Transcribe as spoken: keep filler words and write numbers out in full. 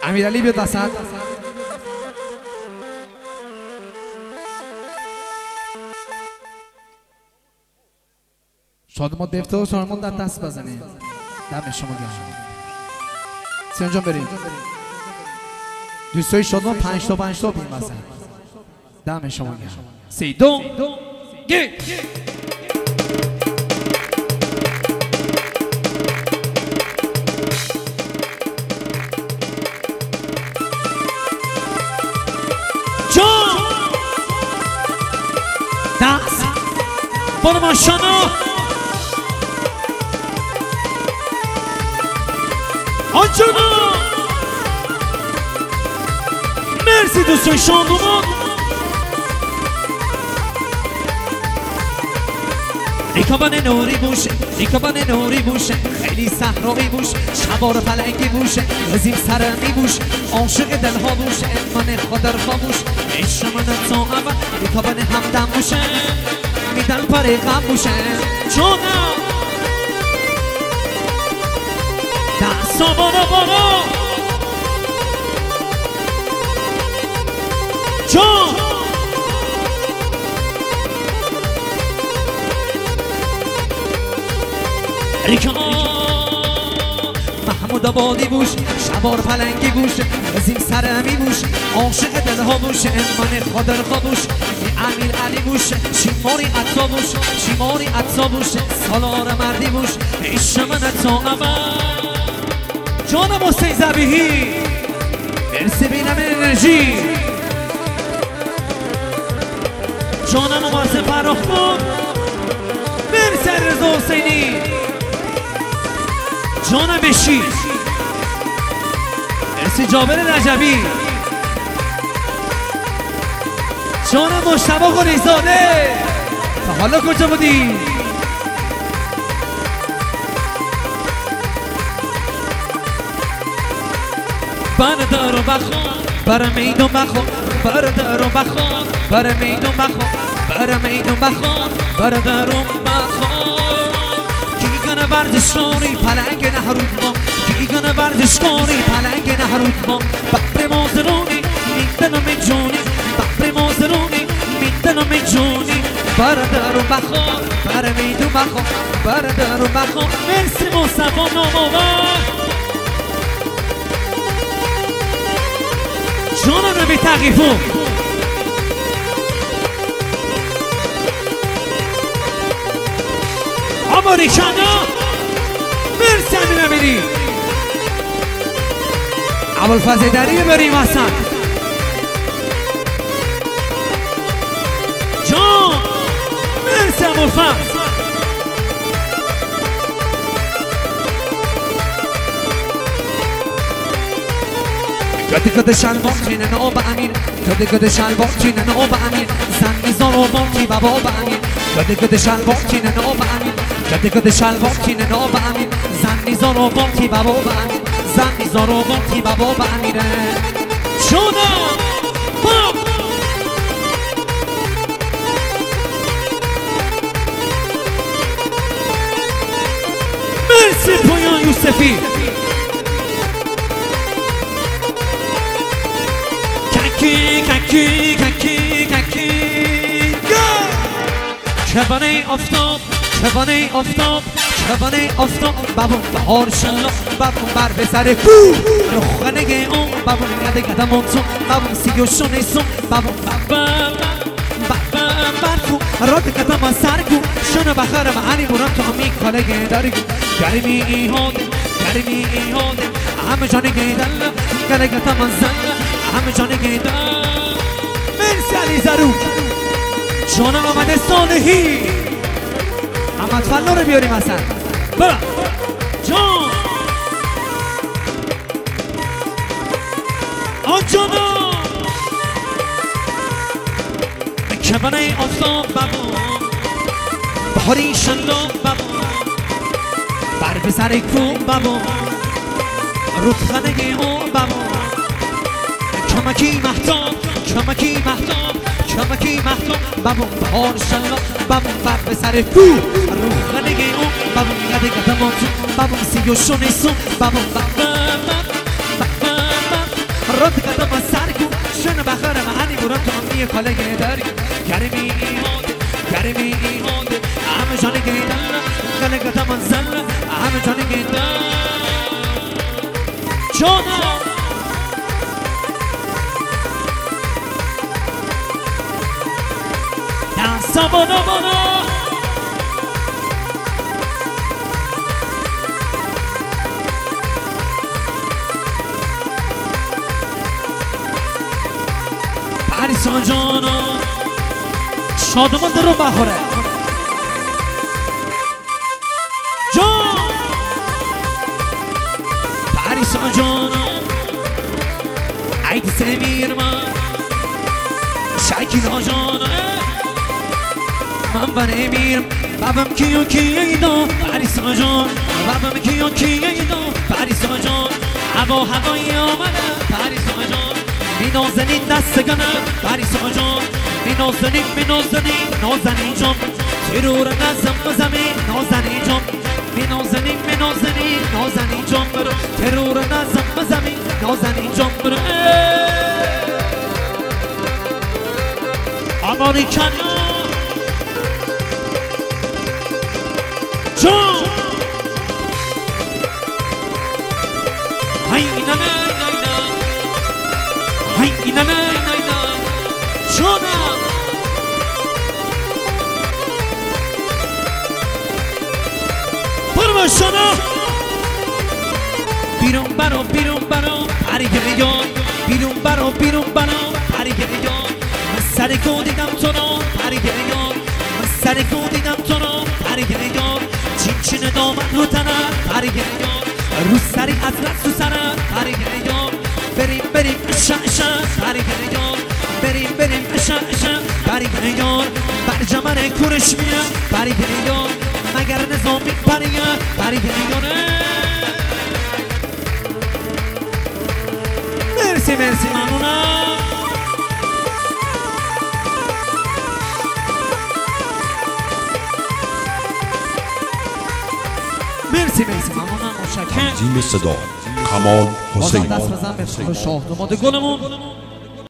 امیرعلی بیاد وسط. شادمات دفته و شادمات در دست بزنید. دم شما گرم. سیان جان بریم. دوستای شادمان پنج تا پنج تا بیم بزن. دم شما گرم. سی دو یک. جان دست برو ماشانا آنجانا مرسی دوستای شادمان. ریکابان نوری بوشه ریکابان نوری بوشه خیلی صحرایی بوش شبار پلنگی بوشه وزیم سر می بوش عاشق دلها بوشه من خودر بوش عشق من تا اول ریکابان همدم بوشه میدن پاره غم بوشه جانا دستا بالا بالا جان ریکا محمود آبادی بوش شبار پلنگی بوش وزیم سر می بوش عاشق دلها بوش من خادر خواه بوش امیر علی بوش شیماری عطا بوش شیماری عطا بوش سالار مردی بوش عشق من تا اول جانم حسین زبیحی مرسی بینم انرژی جانم مارسه فراخ بود مرسی رضا حسینی جانم بشی مرسی جابر رجبی جانم مجتبی قلیزاده تا حالا کجا بودی؟ بردار و بخوان بر میدون بخوان بردار و بخوان بر میدون بخوان بر میدون بخوان بردار و بخوان گیگن ورزشکاری پلنگ نهرود ما گیگن ورزشکاری پلنگ نهرود ما ببر مازرونی میدنم جونی ببر مازرونی میدنم جونی بردار و بخوان بر میدون بخوان بردار و بخوان مرسی مصطفی نامآور جانم بی تقیفو آمریکانا مرسی امین امیری ابوالفضل دری بریم وسط جان مرسی ابوالفضل کده کده شلوار چینه ناب امین کده کده شلوار چینه ناب امین زن میزان و باکی بابا امین کده کده شلوار چینه ناب امین کده کده شلوار چینه ناب امین زن میزان و باکی بابا امین زن میزان و باکی بابا امینه شونا باب مرسی پایان یوسفی ککی ککی ککی ککی شبانه آفتاب شبانه آفتاب شبانه آفتاب بابون بهار شلا بابون بر به سر کو رخنه اون بابون یاد قدم اون تو بابون سیگو شونه سون بابون بابا بابا برفو راد قدم از سر کو شونه بخار معنی مرام تو امی کاله داری گرمی ایهاد گرمی ایهاد همه جانه گیدل گله قدم از زن همه جانه گیدل مرسی علی زروک جانم آمده صالحی احمد فلا رو بیاریم اصلا برا جان آن جانا کبانه آفتاب بابا بحاری شلا بابا بر به سر کو بابا رودخانه او بابا کمکی محتاب کمکی محتاب کمکی محتاب بابا بهار شلا بابا بر به سر کو رودخانه او بابا یاد قدمات بابا سیگو شونه سون بابا بابا همه کاله داری گرمی ایمان گرمی ایمان همه جانی گیدن کاله گتا منزل همه جانی گیدن جانا دستا بانا بانا پریسا جانا شادمان در رو بخوره جان پریسا جانا عید سمیر من شکینا جانا من بنه میرم بابم کیو کیه اینا پریسا جان بابم کیو کیه اینا پریسا جان هوا هوایی آمده پریسا جان می نازنین دستگانم پریسا جان می نازنین می نازنین نازنین جان ترور نزم زمین نازنین جان می نازنین می نازنین نازنین جان برو ترور نزم زمین نازنین جان برو آمریکن جان های نه نه های نه نه نه جانم برو بشانا بیرون برو بیرون برو پریگریان بیرون برو بیرون برو پریگریان من سر کو دیدم تو رو پریگریان من سر کو دیدم تو رو پریگریان چین چین دامن رو تنم پریگریان رو سری از رس و سرم پریگریان بریم بریم اشا اشا پریگریان بریم بریم اشا اشا پریگریان بر جمن کورش میام پریگریان مگر نظامی پریگریان پریگریان مرسی مرسی ممنونم مرسی مرسی ممنونم متشکرم تیم صدا کمال حسین دست بزن به شاه داماد گلمون